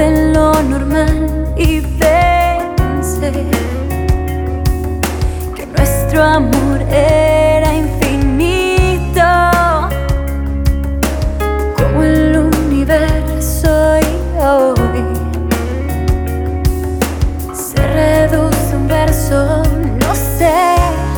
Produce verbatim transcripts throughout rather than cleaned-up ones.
de lo normal y pensé que nuestro amor era infinito, como el universo, y hoy se reduce a un verso. No sé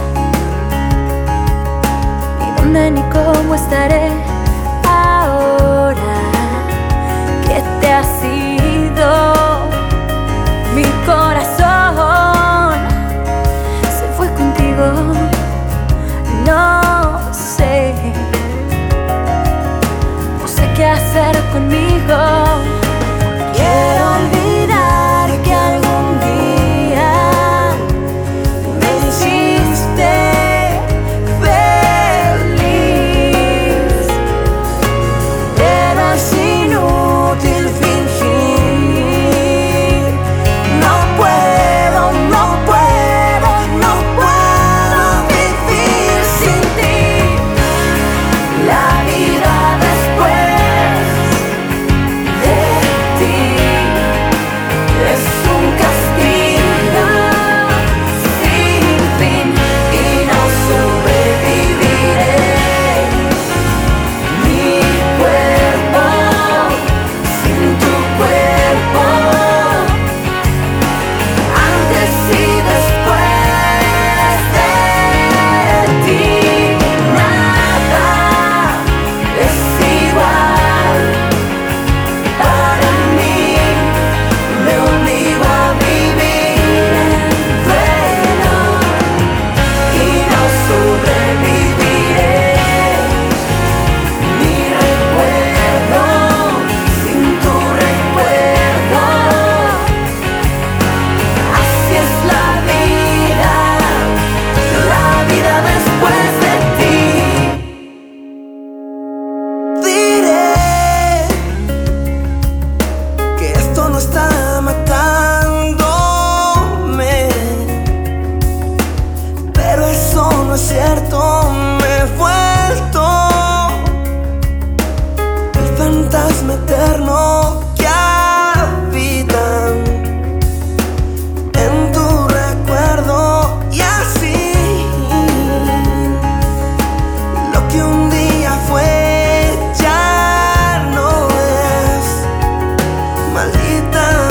ni dónde ni cómo estaré ahora que te has ido. Mi corazón se fue contigo. No sé, no sé qué hacer conmigo. Quiero olvidar que algún día me hiciste feliz, pero es inútil fingir. No puedo, no puedo, no puedo vivir sin ti. La vida después de ti es un castigo sin fin y no sobreviviré. Mi cuerpo sin tu cuerpo, antes y después de ti, nada es igual para mí. Me obligo a vivir en duelo y no sobreviviré. Mi recuerdo sin tu recuerdo, así es la vida, la vida después de ti. Diré que esto no está matándome, pero eso no es cierto. Me he vuelto el fantasma eterno que habita en tu recuerdo, y así lo que un día fue ya no es. Maldita